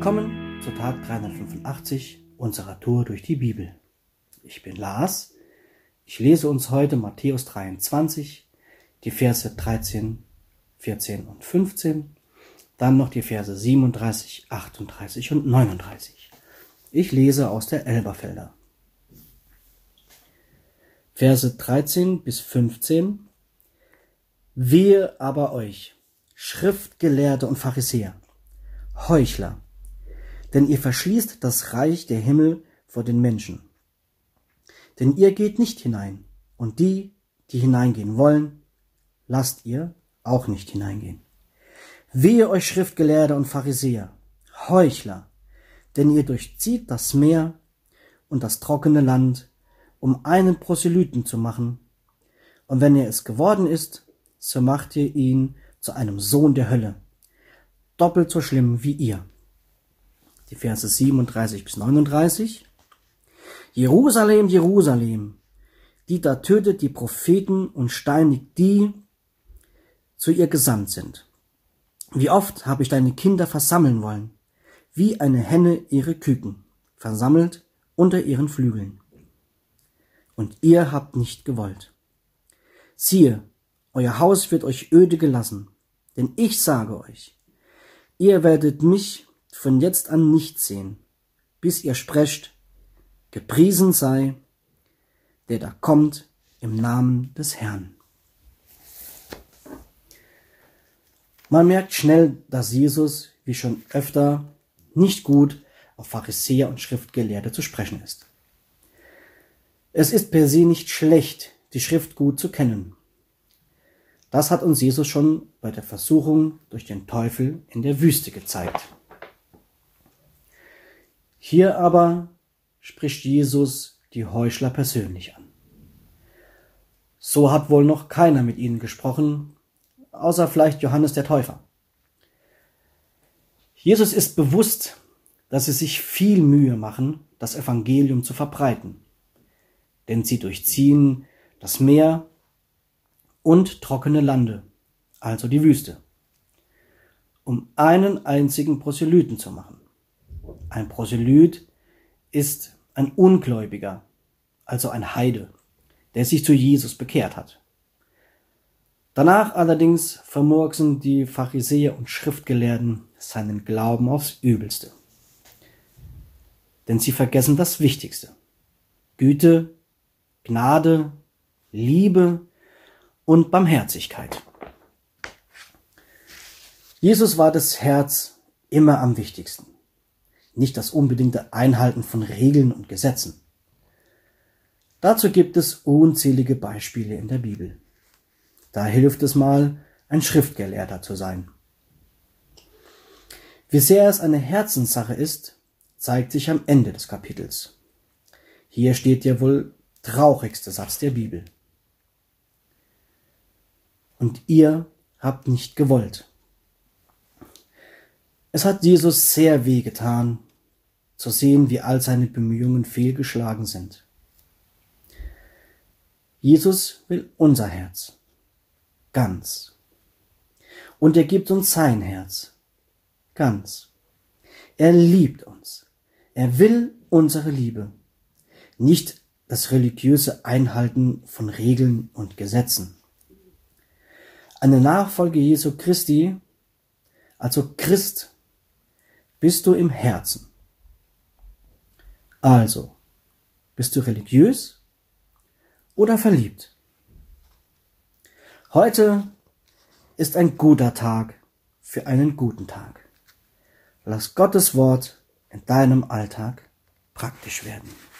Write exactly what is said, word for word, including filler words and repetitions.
Willkommen zu Tag dreihundertfünfundachtzig unserer Tour durch die Bibel. Ich bin Lars. Ich lese uns heute Matthäus dreiundzwanzig, die Verse dreizehn, vierzehn und fünfzehn, dann noch die Verse siebenunddreißig, achtunddreißig und neununddreißig. Ich lese aus der Elberfelder. Verse dreizehn bis fünfzehn. Wehe aber euch, Schriftgelehrte und Pharisäer, Heuchler, denn ihr verschließt das Reich der Himmel vor den Menschen. Denn ihr geht nicht hinein, und die, die hineingehen wollen, lasst ihr auch nicht hineingehen. Wehe euch, Schriftgelehrte und Pharisäer, Heuchler, denn ihr durchzieht das Meer und das trockene Land, um einen Proselyten zu machen, und wenn er es geworden ist, so macht ihr ihn zu einem Sohn der Hölle, doppelt so schlimm wie ihr. Die Verse siebenunddreißig bis neununddreißig. Jerusalem, Jerusalem, die da tötet die Propheten und steinigt die, zu ihr gesandt sind. Wie oft habe ich deine Kinder versammeln wollen, wie eine Henne ihre Küken, versammelt unter ihren Flügeln. Und ihr habt nicht gewollt. Siehe, euer Haus wird euch öde gelassen, denn ich sage euch, ihr werdet mich von jetzt an nicht sehen, bis ihr sprecht, gepriesen sei, der da kommt im Namen des Herrn. Man merkt schnell, dass Jesus, wie schon öfter, nicht gut auf Pharisäer und Schriftgelehrte zu sprechen ist. Es ist per se nicht schlecht, die Schrift gut zu kennen. Das hat uns Jesus schon bei der Versuchung durch den Teufel in der Wüste gezeigt. Hier aber spricht Jesus die Heuchler persönlich an. So hat wohl noch keiner mit ihnen gesprochen, außer vielleicht Johannes der Täufer. Jesus ist bewusst, dass sie sich viel Mühe machen, das Evangelium zu verbreiten, denn sie durchziehen das Meer und trockene Lande, also die Wüste, um einen einzigen Proselyten zu machen. Ein Proselyt ist ein Ungläubiger, also ein Heide, der sich zu Jesus bekehrt hat. Danach allerdings vermurksen die Pharisäer und Schriftgelehrten seinen Glauben aufs Übelste. Denn sie vergessen das Wichtigste: Güte, Gnade, Liebe und Barmherzigkeit. Jesus war das Herz immer am wichtigsten, nicht das unbedingte Einhalten von Regeln und Gesetzen. Dazu gibt es unzählige Beispiele in der Bibel. Da hilft es mal, ein Schriftgelehrter zu sein. Wie sehr es eine Herzenssache ist, zeigt sich am Ende des Kapitels. Hier steht der wohl traurigste Satz der Bibel. Und ihr habt nicht gewollt. Es hat Jesus sehr wehgetan, zu sehen, wie all seine Bemühungen fehlgeschlagen sind. Jesus will unser Herz, ganz. Und er gibt uns sein Herz, ganz. Er liebt uns. Er will unsere Liebe, nicht das religiöse Einhalten von Regeln und Gesetzen. Eine Nachfolge Jesu Christi, also Christ, bist du im Herzen. Also, bist du religiös oder verliebt? Heute ist ein guter Tag für einen guten Tag. Lass Gottes Wort in deinem Alltag praktisch werden.